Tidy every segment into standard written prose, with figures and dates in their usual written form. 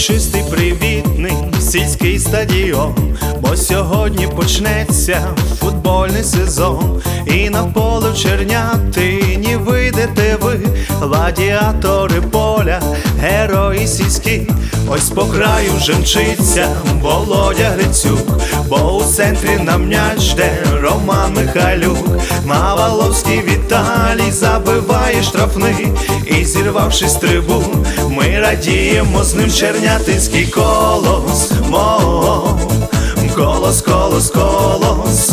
Урочистий, привітний сільський стадіон, бо сьогодні почнеться футбольний сезон. І на поле в Чернятині вийдете ви, гладіатори поля, герої сільські. Ось по краю вже мчиться Володя Грицюк, бо у центрі на м'яч жде Роман Михайлюк. Маваловський Віталій забиває штрафний, і зірвавшись з трибун, ми радіємо з ним. Чернятинський колос, колос, колос, колос,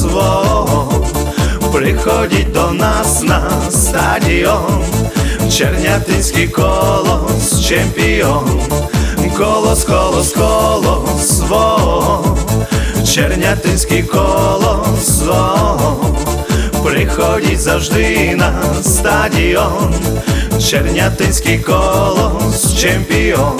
приходіть до нас на стадіон. Чернятинський колос, чемпіон. Колос, колос, колос, Чернятинський колос, приходіть завжди на стадіон. Чернятинський колос, чемпіон.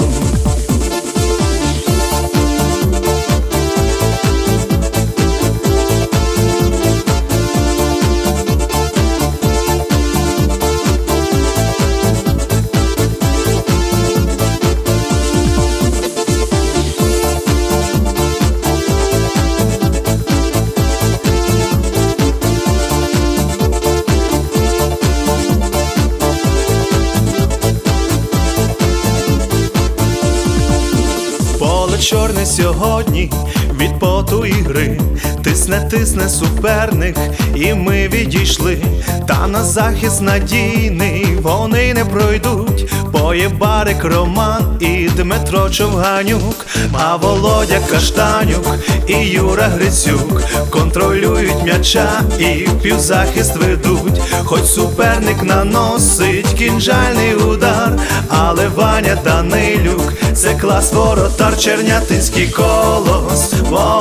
Чорне сьогодні від поту і гри, тисне суперник, і ми відійшли. Та на захист надійний вони не пройдуть. Боєбарик Роман і Дмитро Човганюк, а Володя Каштанюк і Юра Грицюк контролюють м'яча і півзахист ведуть. Хоч суперник наносить кінжальний удар, але Ваня Данилюк – це клас воротар. Чернятинський колос,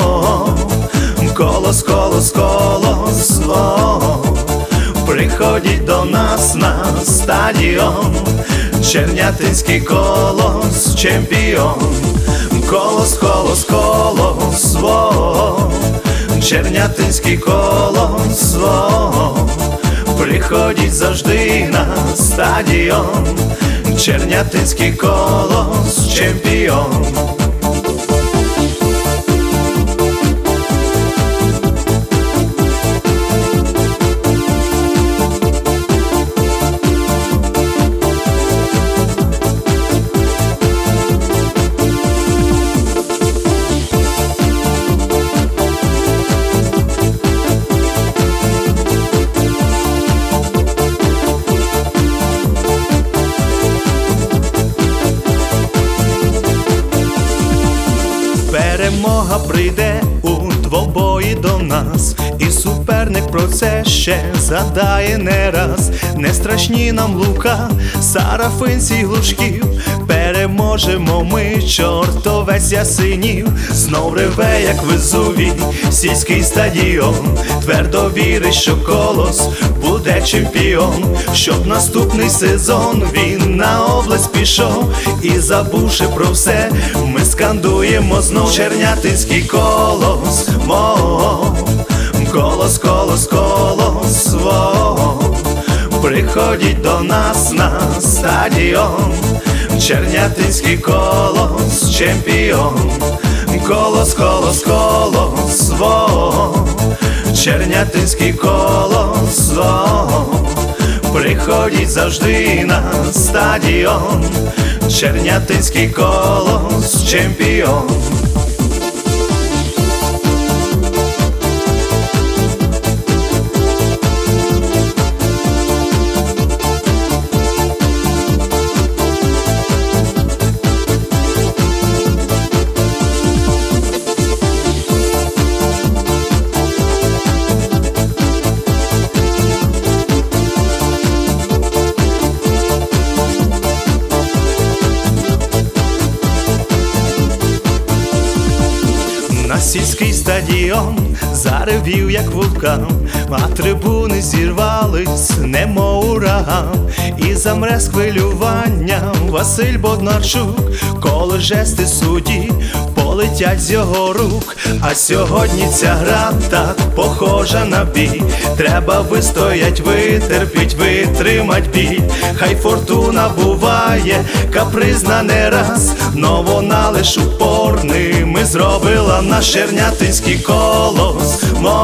колос, колос, колос, приходіть до нас на стадіон. Чернятинський колос, чемпіон. Колос, колос, колос, Чернятинський колос, приходіть завжди на стадіон. Чернятинський колос, чемпіон. Перемога прийде у двобої до нас, і суперник про це ще згадає не раз. Не страшні нам лука, сарафинці й глушків, переможемо ми чортовець Ясенів. Знов реве, як Везувій, сільський стадіон, твердо вірить, що колос буде чемпіон. Щоб наступний сезон він на область пішов, і забувши про все, ми скандуємо знов. Чернятинський колос, колос, колос, колос, приходіть до нас на стадіон. Чернятинський колос, чемпіон. Колос, колос, колос, Чернятинський колос, приходіть завжди на стадіон. Чернятинський колос, чемпіон. Сільський стадіон заревів, як вулкан, а трибуни зірвались, немов ураган. І замре з хвилюванням Василь Боднарчук, коли жести судді полетять з його рук. А сьогодні ця гра так похожа на бій. Треба вистоять, витерпіть, витримать біль. Хай фортуна буває капризна не раз, но вона лиш упорними зробила наш чернятинський колос.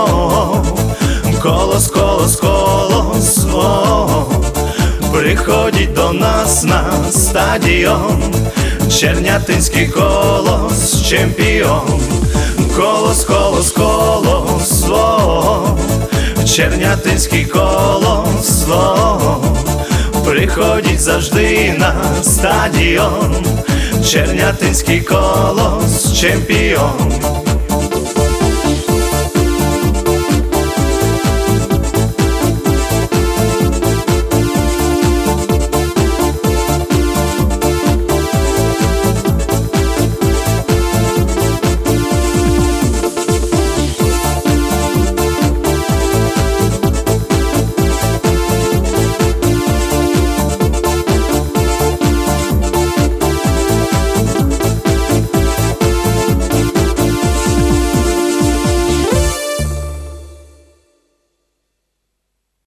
Колос, колос, колос, приходіть до нас на стадіон. Чернятинський колос, чемпіон. Колос, колос, колос, Чернятинський колос, приходіть завжди на стадіон. Чернятинський колос, чемпіон.